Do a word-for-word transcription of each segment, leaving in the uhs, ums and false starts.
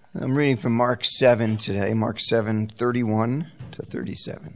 I'm reading from Mark seven today, Mark seven, thirty-one to thirty-seven.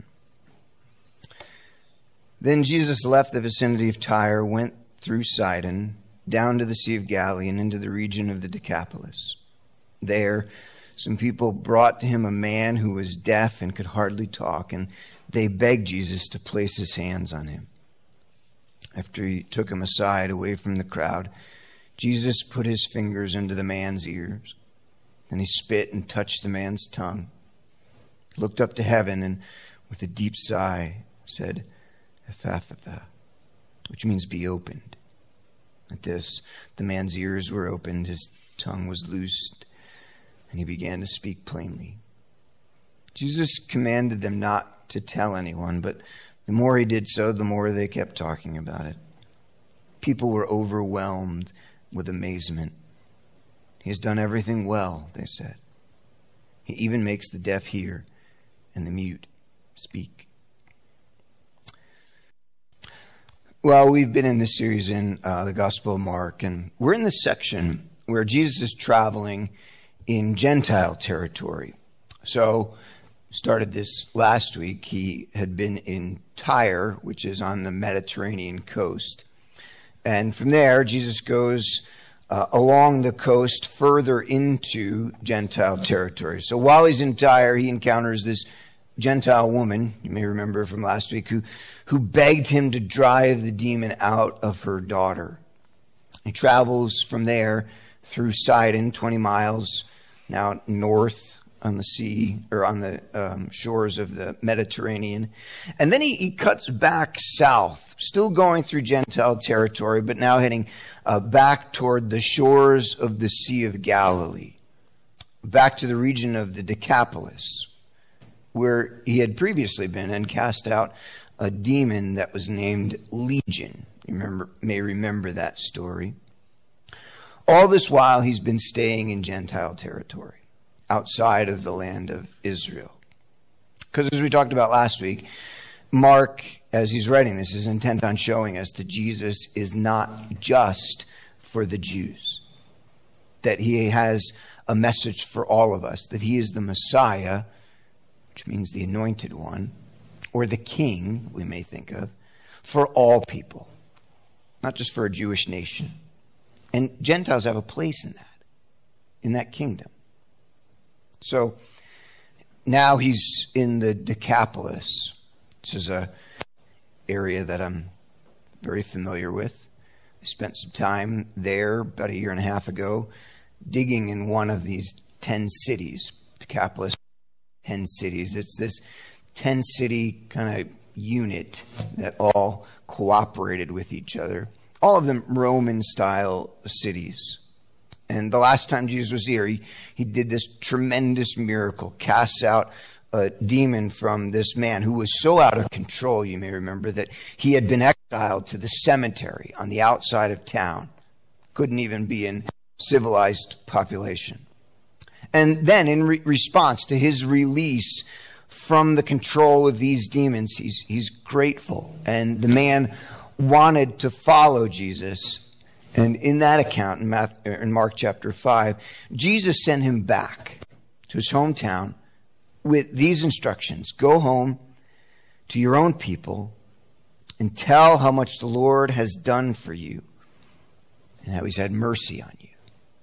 Then Jesus left the vicinity of Tyre, went through Sidon, down to the Sea of Galilee, and into the region of the Decapolis. There, some people brought to him a man who was deaf and could hardly talk, and they begged Jesus to place his hands on him. After he took him aside, away from the crowd, Jesus put his fingers into the man's ears. Then he spit and touched the man's tongue, looked up to heaven, and with a deep sigh said, "Ephphatha," which means be opened. At this, the man's ears were opened, his tongue was loosed, and he began to speak plainly. Jesus commanded them not to tell anyone, but the more he did so, the more they kept talking about it. People were overwhelmed with amazement. He has done everything well, they said. He even makes the deaf hear and the mute speak. Well, we've been in this series in uh, the Gospel of Mark, and we're in the section where Jesus is traveling in Gentile territory. So, started this last week. He had been in Tyre, which is on the Mediterranean coast. And from there, Jesus goes Uh, along the coast further into Gentile territory. So while he's in Tyre, he encounters this Gentile woman, you may remember from last week, who, who begged him to drive the demon out of her daughter. He travels from there through Sidon, twenty miles now north on the sea, or on the um, shores of the Mediterranean. And then he, he cuts back south, still going through Gentile territory, but now heading uh, back toward the shores of the Sea of Galilee, back to the region of the Decapolis, where he had previously been and cast out a demon that was named Legion. You remember, may remember that story. All this while, he's been staying in Gentile territory, outside of the land of Israel. Because as we talked about last week, Mark, as he's writing this, is intent on showing us that Jesus is not just for the Jews, that he has a message for all of us, that he is the Messiah, which means the anointed one, or the king, we may think of, for all people, not just for a Jewish nation. And Gentiles have a place in that, in that kingdom. So now he's in the Decapolis, which is a area that I'm very familiar with. I spent some time there about a year and a half ago, digging in one of these ten cities. Decapolis, ten cities. It's this ten-city kind of unit that all cooperated with each other. All of them Roman-style cities. And the last time Jesus was here, he, he did this tremendous miracle, casts out a demon from this man who was so out of control, you may remember, that he had been exiled to the cemetery on the outside of town. Couldn't even be in civilized population. And then in re- response to his release from the control of these demons, he's, he's grateful. And the man wanted to follow Jesus. And in that account, in, Matthew, in Mark chapter five, Jesus sent him back to his hometown with these instructions. Go home to your own people and tell how much the Lord has done for you and how he's had mercy on you.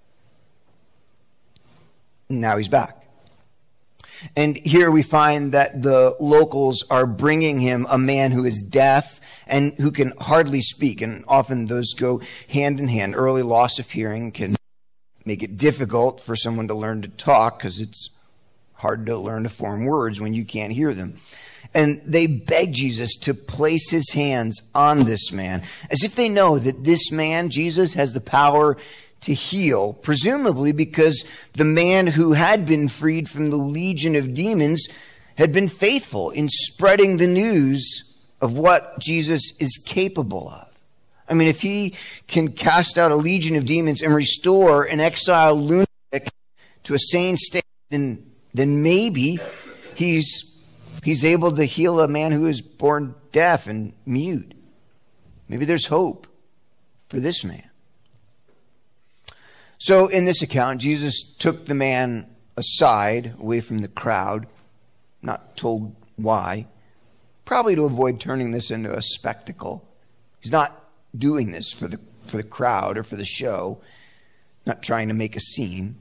And now he's back. And here we find that the locals are bringing him a man who is deaf and who can hardly speak. And often those go hand in hand. Early loss of hearing can make it difficult for someone to learn to talk because it's hard to learn to form words when you can't hear them. And they beg Jesus to place his hands on this man, as if they know that this man, Jesus, has the power to heal, presumably because the man who had been freed from the legion of demons had been faithful in spreading the news of what Jesus is capable of. I mean, if he can cast out a legion of demons and restore an exiled lunatic to a sane state, then, then maybe he's, he's able to heal a man who is born deaf and mute. Maybe there's hope for this man. So in this account, Jesus took the man aside, away from the crowd, not told why, probably to avoid turning this into a spectacle. He's not doing this for the for the crowd or for the show, not trying to make a scene.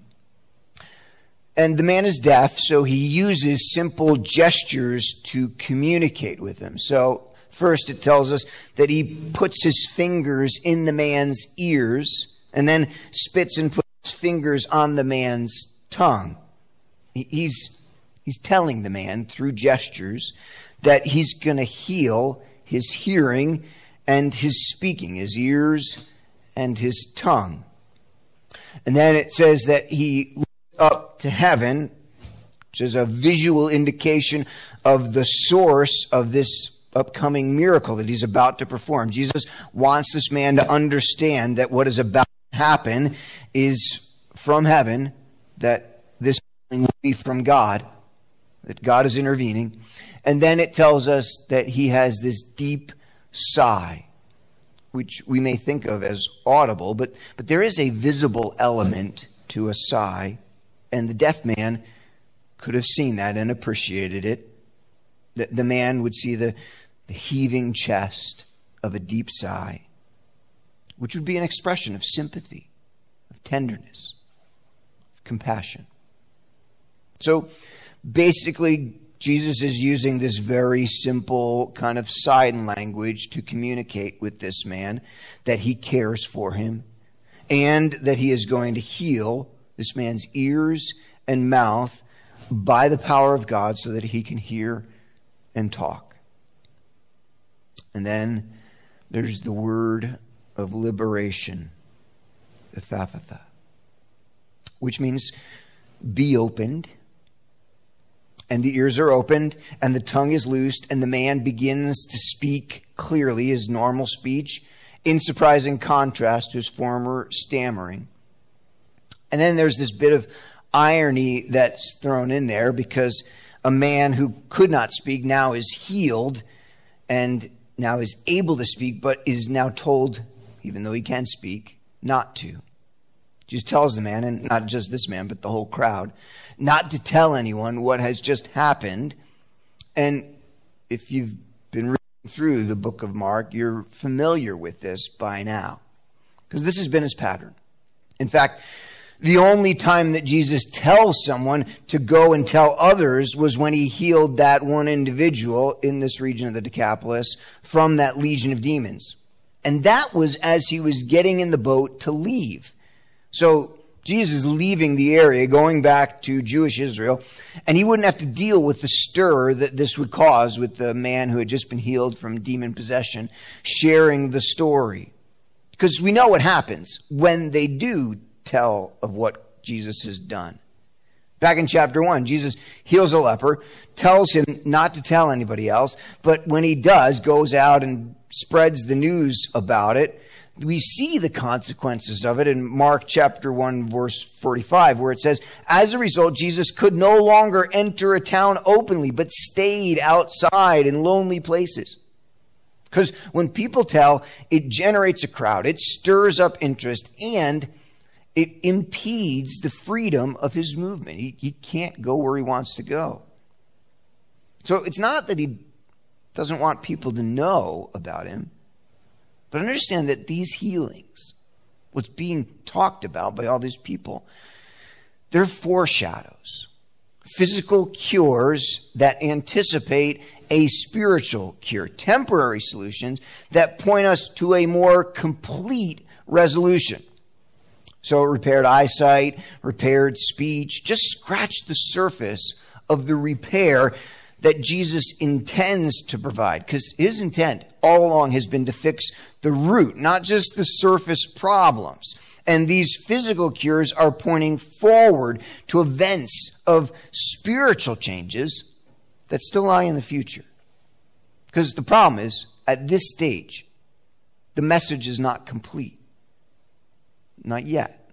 And the man is deaf, so he uses simple gestures to communicate with him. So first it tells us that he puts his fingers in the man's ears and then spits and puts his fingers on the man's tongue. He's, he's telling the man through gestures that he's going to heal his hearing and his speaking, his ears and his tongue. And then it says that he looked up to heaven, which is a visual indication of the source of this upcoming miracle that he's about to perform. Jesus wants this man to understand that what is about to happen is from heaven, that this will be from God, that God is intervening. And then it tells us that he has this deep sigh, which we may think of as audible, but, but there is a visible element to a sigh, and the deaf man could have seen that and appreciated it. The, the man would see the, the heaving chest of a deep sigh, which would be an expression of sympathy, of tenderness, of compassion. So basically, Jesus is using this very simple kind of sign language to communicate with this man that he cares for him and that he is going to heal this man's ears and mouth by the power of God so that he can hear and talk. And then there's the word of liberation, Ephphatha, which means be opened. And the ears are opened, and the tongue is loosed, and the man begins to speak clearly his normal speech, in surprising contrast to his former stammering. And then there's this bit of irony that's thrown in there, because a man who could not speak now is healed, and now is able to speak, but is now told, even though he can speak, not to. Jesus tells the man, and not just this man, but the whole crowd, not to tell anyone what has just happened. And if you've been reading through the book of Mark, you're familiar with this by now, because this has been his pattern. In fact, the only time that Jesus tells someone to go and tell others was when he healed that one individual in this region of the Decapolis from that legion of demons. And that was as he was getting in the boat to leave. So Jesus leaving the area, going back to Jewish Israel, and he wouldn't have to deal with the stir that this would cause with the man who had just been healed from demon possession, sharing the story. Because we know what happens when they do tell of what Jesus has done. Back in chapter one, Jesus heals a leper, tells him not to tell anybody else, but when he does, goes out and spreads the news about it. We see the consequences of it in Mark chapter one, verse forty-five, where it says, as a result, Jesus could no longer enter a town openly, but stayed outside in lonely places. Because when people tell, it generates a crowd, it stirs up interest, and it impedes the freedom of his movement. He, he can't go where he wants to go. So it's not that he doesn't want people to know about him, but understand that these healings, what's being talked about by all these people, they're foreshadows, physical cures that anticipate a spiritual cure, temporary solutions that point us to a more complete resolution. So repaired eyesight, repaired speech, just scratch the surface of the repair that Jesus intends to provide, because his intent all along has been to fix the root, not just the surface problems. And these physical cures are pointing forward to events of spiritual changes that still lie in the future. Because the problem is, at this stage, the message is not complete. Not yet.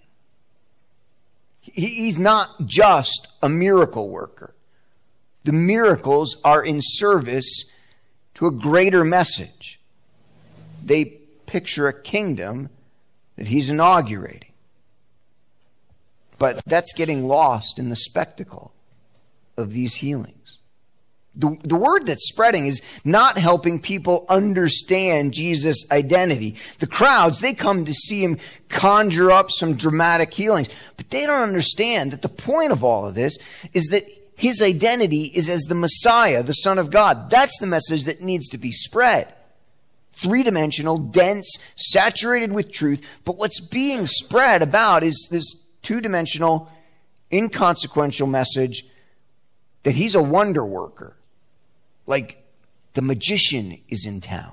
He's not just a miracle worker. The miracles are in service to a greater message. They picture a kingdom that he's inaugurating. But that's getting lost in the spectacle of these healings. The, the word that's spreading is not helping people understand Jesus' identity. The crowds, they come to see him conjure up some dramatic healings, but they don't understand that the point of all of this is that his identity is as the Messiah, the Son of God. That's the message that needs to be spread. Three-dimensional, dense, saturated with truth, but what's being spread about is this two-dimensional, inconsequential message that he's a wonder worker. Like the magician is in town.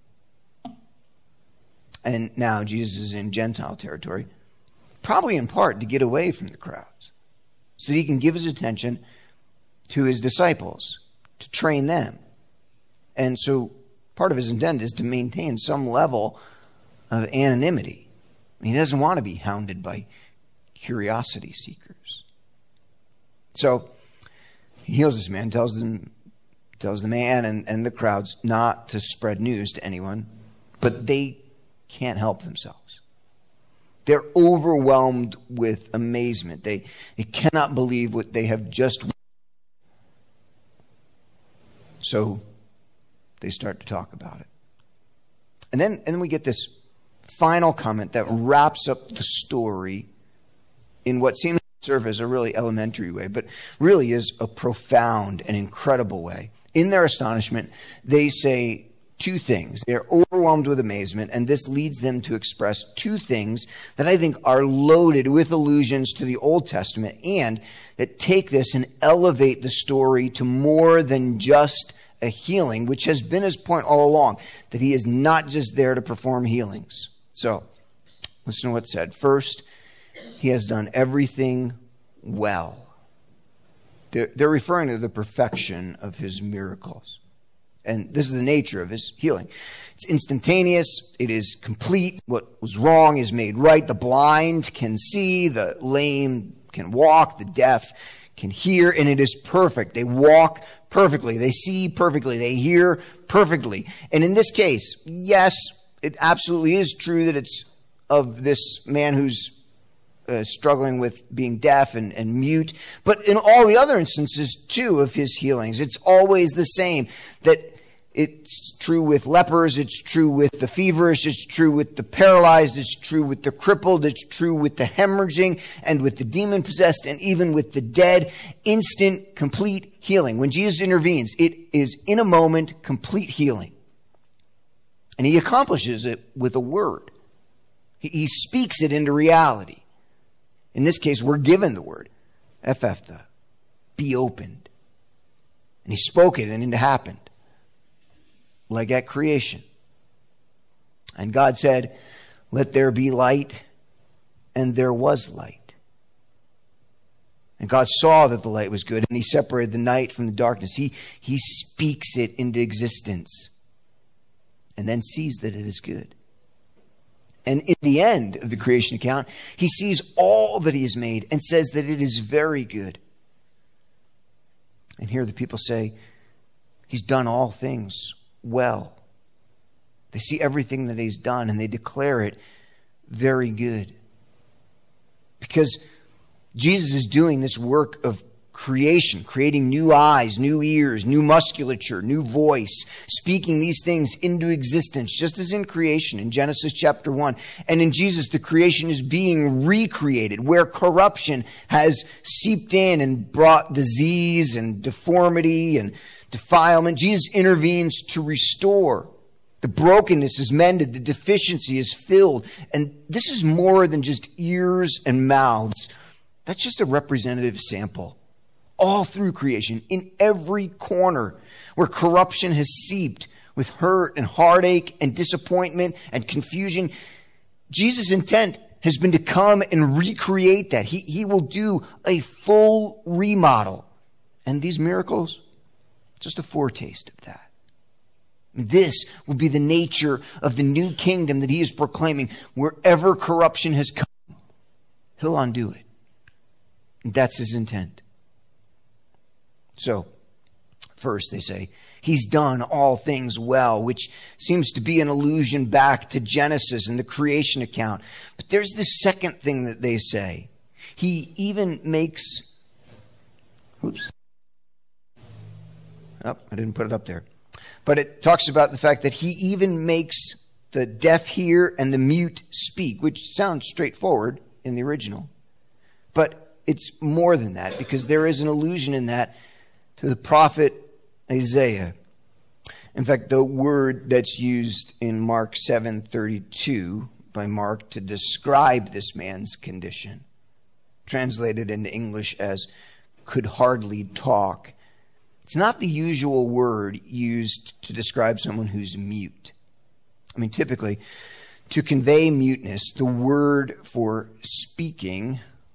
And now Jesus is in Gentile territory, probably in part to get away from the crowds, so that he can give his attention to his disciples, to train them. And so part of his intent is to maintain some level of anonymity. He doesn't want to be hounded by curiosity seekers. So he heals this man, tells them, tells the man and, and the crowds not to spread news to anyone, but they can't help themselves. They're overwhelmed with amazement. They, they cannot believe what they have just witnessed. So they start to talk about it. And then, and then we get this final comment that wraps up the story in what seems to serve as a really elementary way, but really is a profound and incredible way. In their astonishment, they say two things. They're overwhelmed with amazement, and this leads them to express two things that I think are loaded with allusions to the Old Testament and that take this and elevate the story to more than just a healing, which has been his point all along, that he is not just there to perform healings. So, listen to what's said. First, he has done everything well. They're, they're referring to the perfection of his miracles. And this is the nature of his healing. It's instantaneous. It is complete. What was wrong is made right. The blind can see. The lame can walk. The deaf can hear. And it is perfect. They walk perfectly. They see perfectly. They hear perfectly. And in this case, yes, it absolutely is true that it's of this man who's Uh, struggling with being deaf and, and mute. But in all the other instances, too, of his healings, it's always the same. That it's true with lepers, it's true with the feverish, it's true with the paralyzed, it's true with the crippled, it's true with the hemorrhaging, and with the demon-possessed, and even with the dead. Instant, complete healing. When Jesus intervenes, it is in a moment, complete healing. And he accomplishes it with a word. He, he speaks it into reality. In this case, we're given the word, ephphatha, be opened. And he spoke it and it happened, like at creation. And God said, let there be light, and there was light. And God saw that the light was good, and he separated the night from the darkness. He, he speaks it into existence, and then sees that it is good. And in the end of the creation account, he sees all that he has made and says that it is very good. And here the people say, he's done all things well. They see everything that he's done and they declare it very good. Because Jesus is doing this work of creation, creating new eyes, new ears, new musculature, new voice, speaking these things into existence, just as in creation in Genesis chapter one. And in Jesus, the creation is being recreated, where corruption has seeped in and brought disease and deformity and defilement. Jesus intervenes to restore. The brokenness is mended, the deficiency is filled. And this is more than just ears and mouths. That's just a representative sample. All through creation, in every corner where corruption has seeped with hurt and heartache and disappointment and confusion, Jesus' intent has been to come and recreate that. He, he will do a full remodel. And these miracles, just a foretaste of that. This will be the nature of the new kingdom that he is proclaiming. Wherever corruption has come, he'll undo it. And that's his intent. So, first they say, he's done all things well, which seems to be an allusion back to Genesis and the creation account. But there's this second thing that they say. He even makes, oops, oh, I didn't put it up there. But it talks about the fact that he even makes the deaf hear and the mute speak, which sounds straightforward in the original. But it's more than that, because there is an allusion in that to the prophet Isaiah. In fact, the word that's used in Mark seven thirty-two by Mark to describe this man's condition, translated into English as could hardly talk, it's not the usual word used to describe someone who's mute. I mean, typically, to convey muteness, the word for speaking,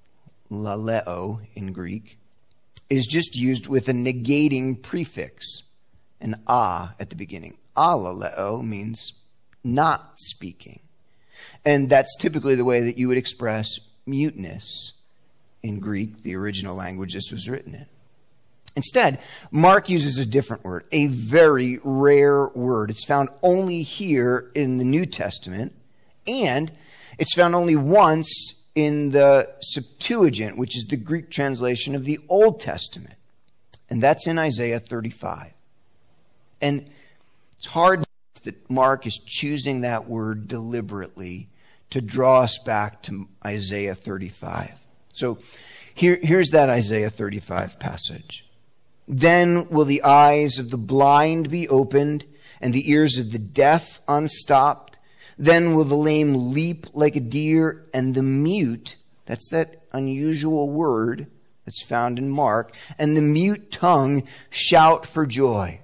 laleo in Greek, is just used with a negating prefix, an a at the beginning. Alaleo means not speaking. And that's typically the way that you would express muteness in Greek, the original language this was written in. Instead, Mark uses a different word, a very rare word. It's found only here in the New Testament, and it's found only once in the Septuagint, which is the Greek translation of the Old Testament. And that's in Isaiah thirty-five. And it's hard that Mark is choosing that word deliberately to draw us back to Isaiah thirty-five. So here, here's that Isaiah thirty-five passage. Then will the eyes of the blind be opened, and the ears of the deaf unstopped. Then will the lame leap like a deer, and the mute, that's that unusual word that's found in Mark, and the mute tongue shout for joy.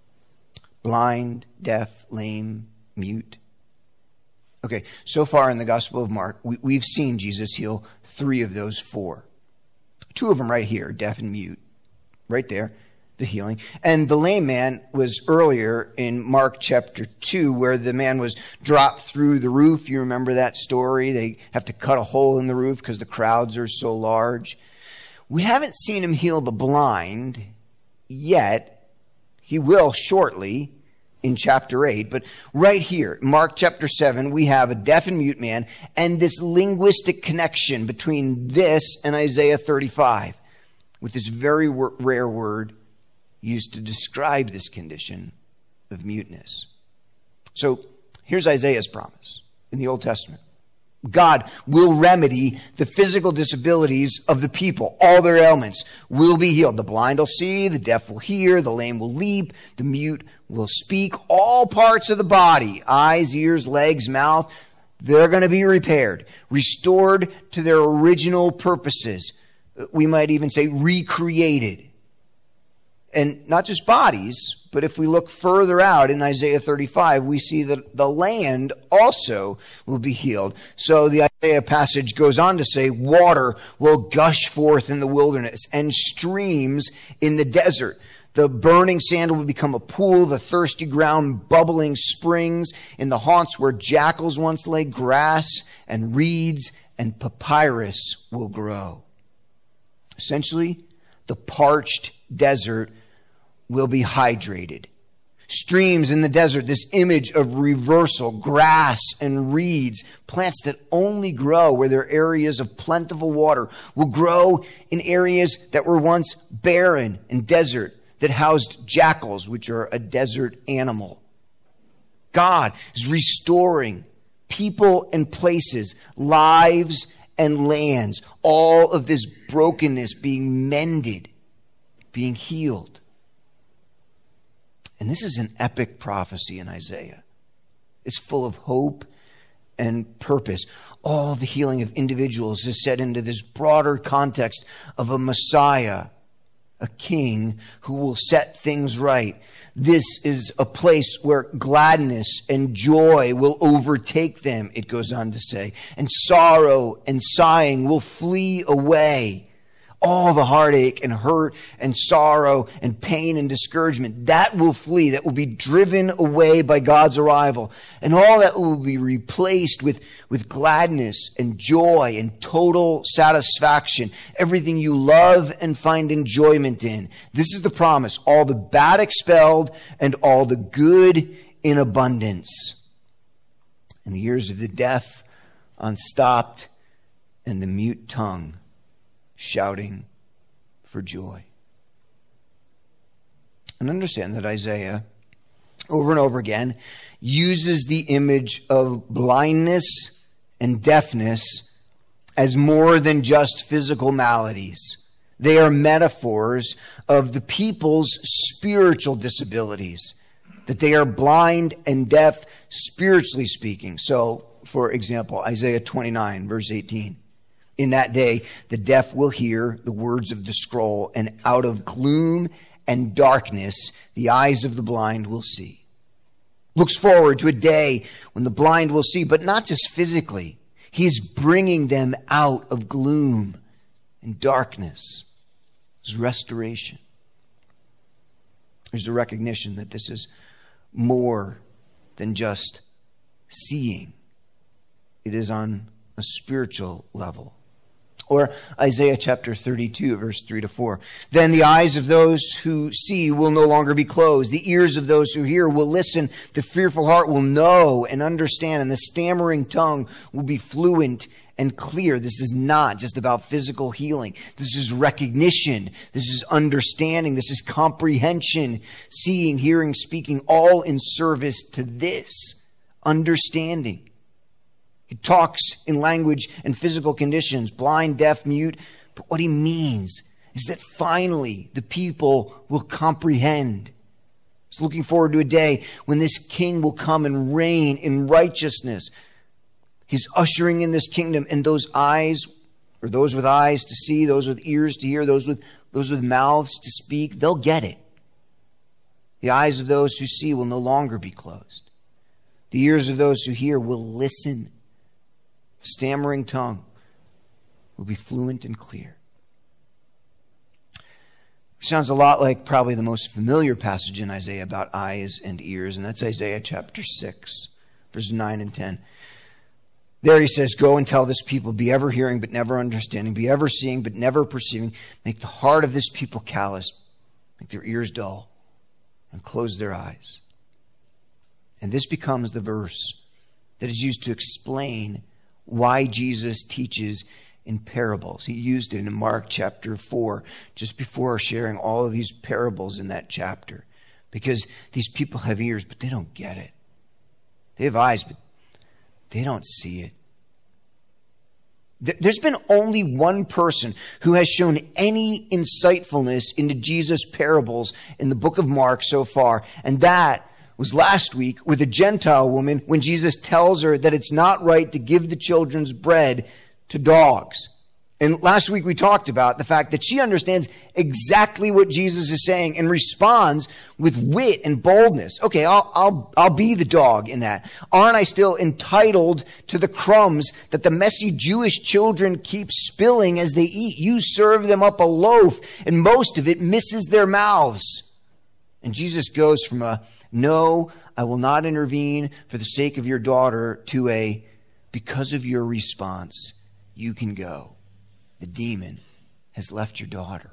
Blind, deaf, lame, mute. Okay, so far in the Gospel of Mark, we, we've seen Jesus heal three of those four. Two of them right here, deaf and mute. Right there, the healing. And the lame man was earlier in Mark chapter two, where the man was dropped through the roof. You remember that story? They have to cut a hole in the roof because the crowds are so large. We haven't seen him heal the blind yet. He will shortly in chapter eight. But right here, Mark chapter seven, we have a deaf and mute man and this linguistic connection between this and Isaiah thirty-five. With this very rare word used to describe this condition of muteness. So here's Isaiah's promise in the Old Testament. God will remedy the physical disabilities of the people. All their ailments will be healed. The blind will see, the deaf will hear, the lame will leap, the mute will speak. All parts of the body, eyes, ears, legs, mouth, they're going to be repaired, restored to their original purposes. We might even say recreated. And not just bodies, but if we look further out in Isaiah thirty-five, we see that the land also will be healed. So the Isaiah passage goes on to say, water will gush forth in the wilderness and streams in the desert. The burning sand will become a pool, the thirsty ground bubbling springs. In the haunts where jackals once lay, grass and reeds and papyrus will grow. Essentially, the parched desert will be hydrated. Streams in the desert, this image of reversal, grass and reeds, plants that only grow where there are areas of plentiful water, will grow in areas that were once barren and desert, that housed jackals, which are a desert animal. God is restoring people and places, lives and lands, all of this brokenness being mended, being healed. And this is an epic prophecy in Isaiah. It's full of hope and purpose. All the healing of individuals is set into this broader context of a Messiah, a king who will set things right. This is a place where gladness and joy will overtake them, it goes on to say. And sorrow and sighing will flee away. All the heartache and hurt and sorrow and pain and discouragement, that will flee, that will be driven away by God's arrival. And all that will be replaced with, with gladness and joy and total satisfaction. Everything you love and find enjoyment in. This is the promise. All the bad expelled and all the good in abundance. And the ears of the deaf unstopped and the mute tongue shouting for joy. And understand that Isaiah, over and over again, uses the image of blindness and deafness as more than just physical maladies. They are metaphors of the people's spiritual disabilities, that they are blind and deaf spiritually speaking. So, for example, Isaiah twenty-nine, verse eighteen. In that day, the deaf will hear the words of the scroll, and out of gloom and darkness, the eyes of the blind will see. Looks forward to a day when the blind will see, but not just physically. He is bringing them out of gloom and darkness. There's restoration. There's a recognition that this is more than just seeing. It is on a spiritual level. Or Isaiah chapter thirty-two, verse three to four. Then the eyes of those who see will no longer be closed. The ears of those who hear will listen. The fearful heart will know and understand. And the stammering tongue will be fluent and clear. This is not just about physical healing. This is recognition. This is understanding. This is comprehension. Seeing, hearing, speaking, all in service to this understanding. He talks in language and physical conditions, blind, deaf, mute. But what he means is that finally the people will comprehend. He's looking forward to a day when this king will come and reign in righteousness. He's ushering in this kingdom, and those eyes, or those with eyes to see, those with ears to hear, those with, those with mouths to speak, they'll get it. The eyes of those who see will no longer be closed. The ears of those who hear will listen. Stammering tongue will be fluent and clear. Sounds a lot like probably the most familiar passage in Isaiah about eyes and ears, and that's Isaiah chapter six, verses nine and ten. There he says, go and tell this people, be ever hearing but never understanding, be ever seeing but never perceiving. Make the heart of this people callous, make their ears dull, and close their eyes. And this becomes the verse that is used to explain why Jesus teaches in parables. He used it in Mark chapter four, just before sharing all of these parables in that chapter. Because these people have ears, but they don't get it. They have eyes, but they don't see it. There's been only one person who has shown any insightfulness into Jesus' parables in the book of Mark so far, and that was last week with a Gentile woman when Jesus tells her that it's not right to give the children's bread to dogs. And last week we talked about the fact that she understands exactly what Jesus is saying and responds with wit and boldness. Okay, I'll, I'll, I'll be the dog in that. Aren't I still entitled to the crumbs that the messy Jewish children keep spilling as they eat? You serve them up a loaf and most of it misses their mouths. And Jesus goes from a no, I will not intervene for the sake of your daughter to a because of your response, you can go. The demon has left your daughter.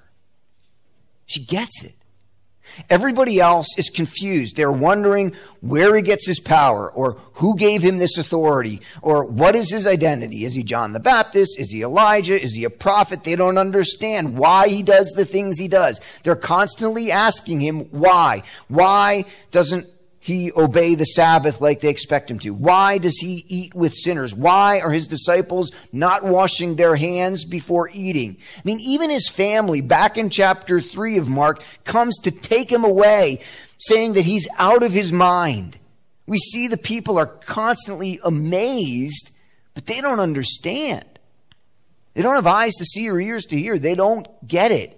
She gets it. Everybody else is confused. They're wondering where he gets his power, or who gave him this authority, or what is his identity. Is he John the Baptist? Is he Elijah? Is he a prophet? They don't understand why he does the things he does. They're constantly asking him why. Why doesn't he obey the Sabbath like they expect him to? Why does he eat with sinners? Why are his disciples not washing their hands before eating? I mean, even his family, back in chapter three of Mark, comes to take him away, saying that he's out of his mind. We see the people are constantly amazed, but they don't understand. They don't have eyes to see or ears to hear. They don't get it.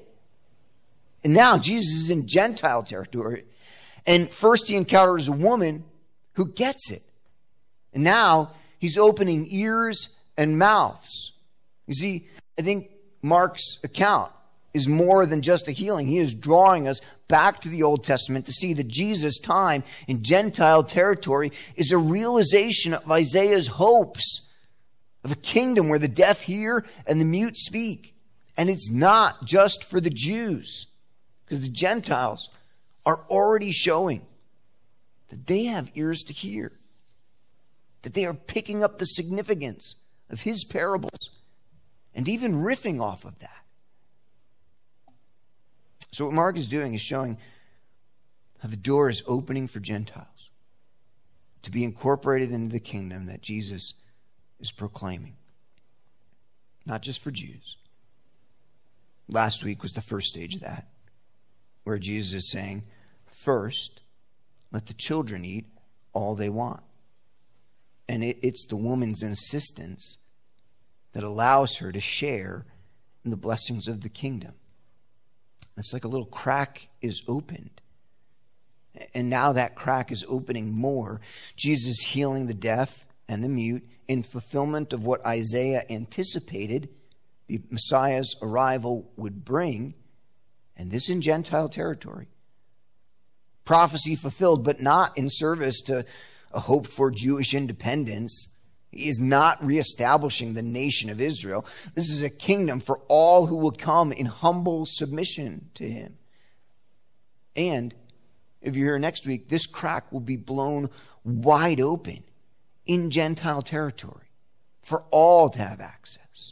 And now Jesus is in Gentile territory. And first he encounters a woman who gets it. And now he's opening ears and mouths. You see, I think Mark's account is more than just a healing. He is drawing us back to the Old Testament to see that Jesus' time in Gentile territory is a realization of Isaiah's hopes of a kingdom where the deaf hear and the mute speak. And it's not just for the Jews, because the Gentiles are already showing that they have ears to hear, that they are picking up the significance of his parables and even riffing off of that. So what Mark is doing is showing how the door is opening for Gentiles to be incorporated into the kingdom that Jesus is proclaiming. Not just for Jews. Last week was the first stage of that, where Jesus is saying, first, let the children eat all they want. And it, it's the woman's insistence that allows her to share in the blessings of the kingdom. It's like a little crack is opened. And now that crack is opening more. Jesus healing the deaf and the mute in fulfillment of what Isaiah anticipated the Messiah's arrival would bring. And this in Gentile territory. Prophecy fulfilled, but not in service to a hoped for Jewish independence. He is not reestablishing the nation of Israel. This is a kingdom for all who will come in humble submission to him. And if you're here next week, this crack will be blown wide open in Gentile territory for all to have access.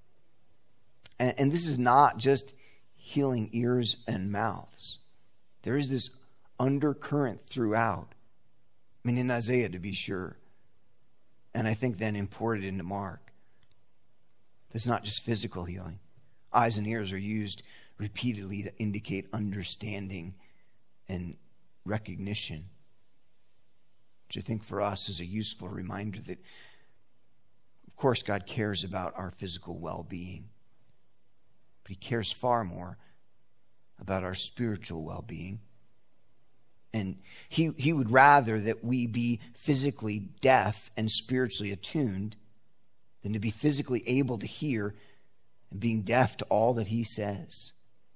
And, and this is not just healing ears and mouths. There is this undercurrent throughout. I mean, in Isaiah, to be sure. And I think then imported into Mark. It's not just physical healing. Eyes and ears are used repeatedly to indicate understanding and recognition, which I think for us is a useful reminder that, of course, God cares about our physical well-being, but he cares far more about our spiritual well-being. And he, he would rather that we be physically deaf and spiritually attuned than to be physically able to hear and being deaf to all that he says.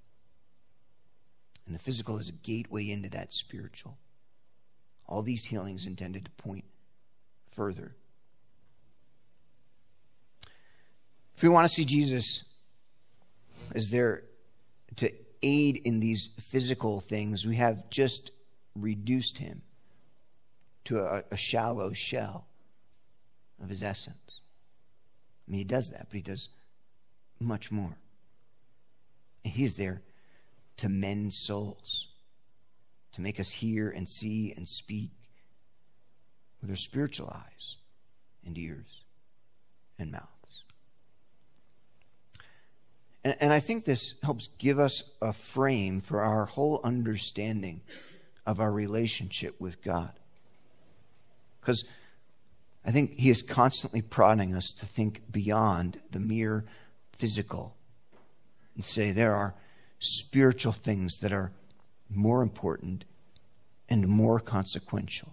And the physical is a gateway into that spiritual. All these healings intended to point further. If we want to see Jesus as there to aid in these physical things, we have just reduced him to a, a shallow shell of his essence. I mean, he does that, but he does much more. And he is there to mend souls, to make us hear and see and speak with our spiritual eyes and ears and mouths. And, and I think this helps give us a frame for our whole understanding of our relationship with God. Because I think he is constantly prodding us to think beyond the mere physical and say there are spiritual things that are more important and more consequential.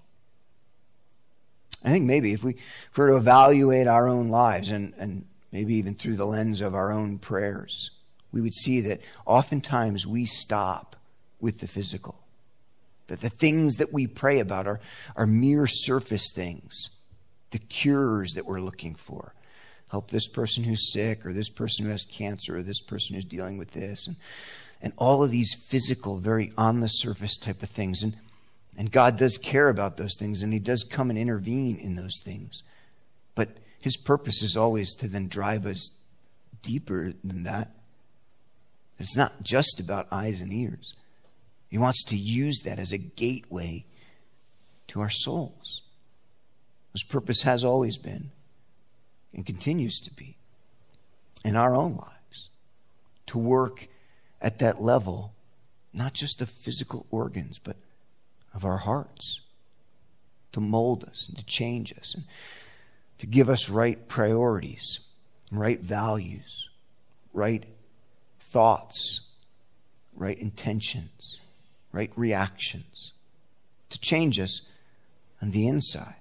I think maybe if we if we were to evaluate our own lives and, and maybe even through the lens of our own prayers, we would see that oftentimes we stop with the physical. That the things that we pray about are, are mere surface things. The cures that we're looking for. Help this person who's sick, or this person who has cancer, or this person who's dealing with this. And, and all of these physical, very on-the-surface type of things. And, and God does care about those things, and he does come and intervene in those things. But his purpose is always to then drive us deeper than that. It's not just about eyes and ears. He wants to use that as a gateway to our souls. His purpose has always been and continues to be in our own lives to work at that level, not just of physical organs, but of our hearts, to mold us and to change us and to give us right priorities, right values, right thoughts, right intentions, right reactions, to change us on the inside.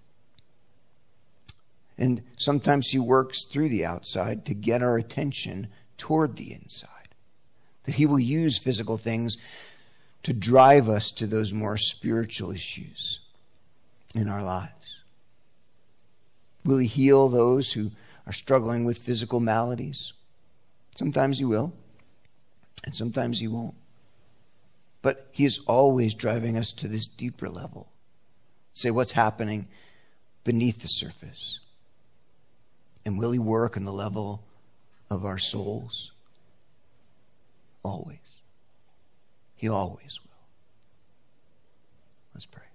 And sometimes he works through the outside to get our attention toward the inside. That he will use physical things to drive us to those more spiritual issues in our lives. Will he heal those who are struggling with physical maladies? Sometimes he will, and sometimes he won't. But he is always driving us to this deeper level. Say, what's happening beneath the surface? And will he work on the level of our souls? Always. He always will. Let's pray.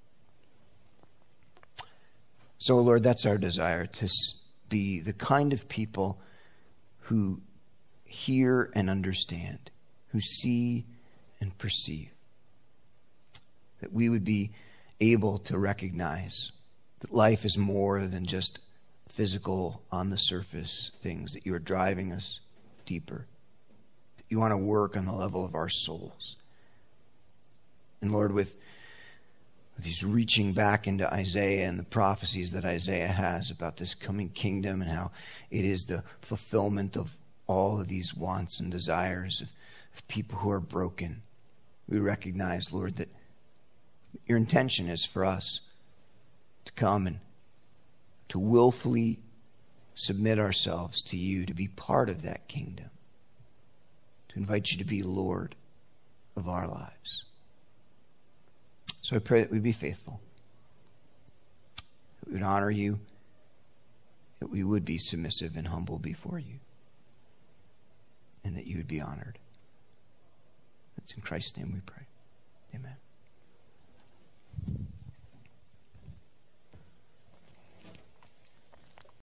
So, Lord, that's our desire, to be the kind of people who hear and understand, who see and perceive. That we would be able to recognize that life is more than just physical, on the surface things, that you are driving us deeper, that you want to work on the level of our souls. And Lord, with these reaching back into Isaiah and the prophecies that Isaiah has about this coming kingdom and how it is the fulfillment of all of these wants and desires of, of people who are broken, we recognize, Lord, that your intention is for us to come and to willfully submit ourselves to you, to be part of that kingdom, to invite you to be Lord of our lives. So I pray that we'd be faithful, that we would honor you, that we would be submissive and humble before you, and that you would be honored. It's in Christ's name we pray. Amen.